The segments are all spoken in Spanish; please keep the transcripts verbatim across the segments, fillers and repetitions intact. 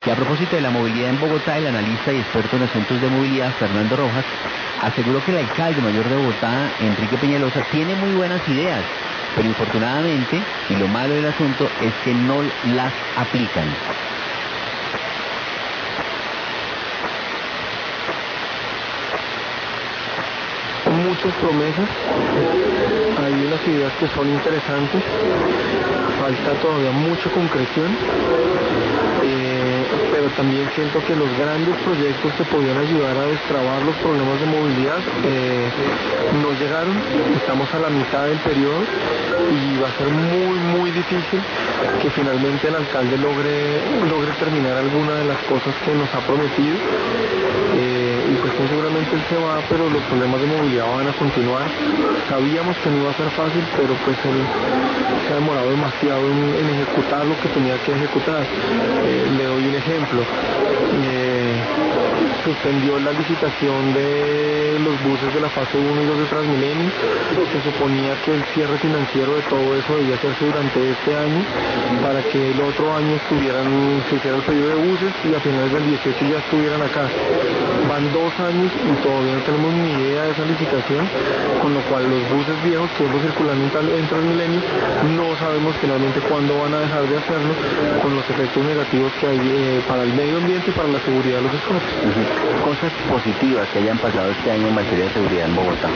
Y a propósito de la movilidad en Bogotá, el analista y experto en asuntos de movilidad, Fernando Rojas, aseguró que el alcalde mayor de Bogotá, Enrique Peñalosa, tiene muy buenas ideas, pero infortunadamente, y lo malo del asunto, es que no las aplican. Muchas promesas, hay unas ideas que son interesantes, falta todavía mucha concreción, eh, pero también siento que los grandes proyectos que podían ayudar a destrabar los problemas de movilidad eh, no llegaron. Estamos a la mitad del periodo y va a ser muy muy difícil que finalmente el alcalde logre, logre terminar alguna de las cosas que nos ha prometido. Eh, y pues muy seguramente él se va, pero los problemas de movilidad van a continuar. Sabíamos que no iba a ser fácil, pero pues él se ha demorado demasiado en, en ejecutar lo que tenía que ejecutar. Eh, le doy un ejemplo. Eh, suspendió la licitación de los buses de la fase uno y dos de Transmilenio. Se suponía que el cierre financiero de todo eso debía hacerse durante este año para que el otro año estuvieran, se hiciera el pedido de buses y a finales del dieciocho ya estuvieran acá. Van dos años y todavía no tenemos ni idea de esa licitación, con lo cual los buses viejos que hemos circulando en Transmilenio no sabemos finalmente cuándo van a dejar de hacerlo, con los efectos negativos que hay eh, para el medio ambiente y para la seguridad de los usuarios. Uh-huh. Cosas positivas que hayan pasado este año en materia de seguridad en Bogotá.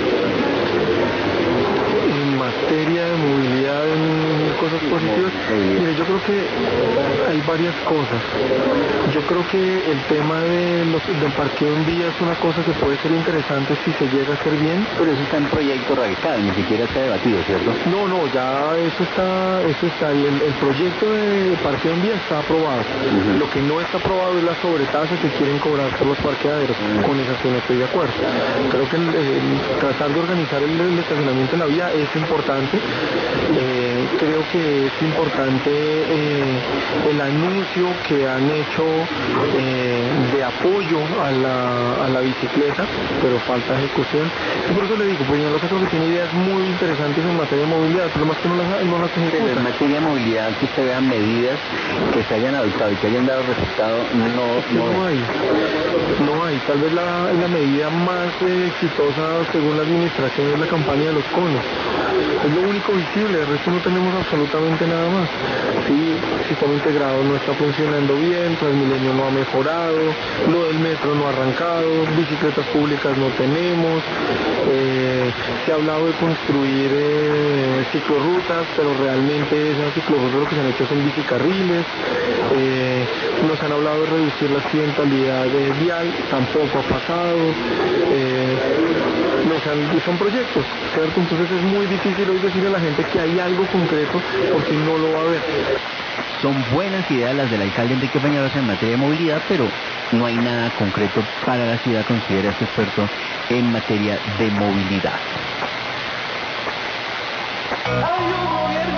En materia de movilidad, en cosas positivas, mire, yo creo que hay varias cosas. Yo creo que el tema de los, del parqueo en vía es una cosa que puede ser interesante si se llega a hacer bien. Pero eso está en proyecto radical, ni siquiera se ha debatido, ¿cierto? No, no, ya eso está, eso está, el, el proyecto de parqueo en vía está aprobado. Uh-huh. Lo que no está aprobado es la sobretasa que quieren cobrar por los parqueaderos. Uh-huh. Con eso sí no estoy de acuerdo. Creo que el, el, tratar de organizar el, el estacionamiento en la vía es importante. Eh, creo que es importante eh, el anuncio que han hecho eh, de apoyo a la, a la bicicleta, pero falta ejecución. Y por eso le digo, Peñalosa creo que tiene ideas muy interesantes en materia de movilidad, pero más que no las, no las ejecuta. Pero en materia de movilidad, que usted vea medidas que se hayan adoptado y que hayan dado resultado, no, es que no, no hay. No hay. Tal vez la, la medida más eh, exitosa según la administración es la campaña de los conos. Es lo único visible, de resto no tenemos absolutamente nada más. Sí, el sistema integrado no está funcionando bien, Transmilenio no ha mejorado, lo del metro no ha arrancado, bicicletas públicas no tenemos, eh, se ha hablado de construir eh, ciclorrutas, pero realmente esas ciclorrutas lo que se han hecho son bicicarriles, eh, nos han hablado de reducir la accidentalidad eh, vial, tampoco ha pasado, eh, nos han, son proyectos, ¿cierto? Entonces es muy difícil hoy decirle a la gente que hay algo concreto porque no lo va a ver. Son buenas ideas las del alcalde Enrique Peñalosa en materia de movilidad, pero no hay nada concreto para la ciudad, considera este experto en materia de movilidad.